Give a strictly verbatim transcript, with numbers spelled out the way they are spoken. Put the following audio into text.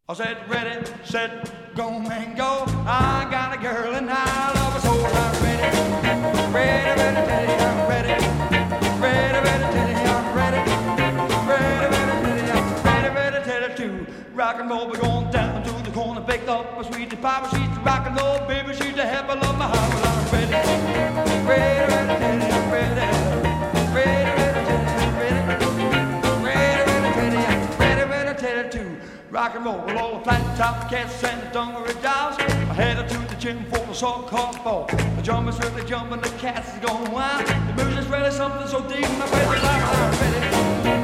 I said, ready, set, go, man, go. I got a girl and I love her so. I'm ready, ready, ready, ready, I'm ready. Ready, ready, ready, I'm ready. Ready, ready, ready, I'm ready, ready, ready to rock and roll. We're going down to the corner, picked up a sweet papa. She's the rock and roll, baby, she's the help. I love my heart. Well, I'm ready, ready, ready, ready, I'm ready. Ready, ready, ready, I'm ready. Ready, ready, ready, I'm ready, ready, ready to rock and roll with all the flat top cats and the dungaree dolls. I headed to the gym for the so-called ball. The jumpers really jumping, the cats is going wild. The music's really something so deep, my baby's like, I'm ready.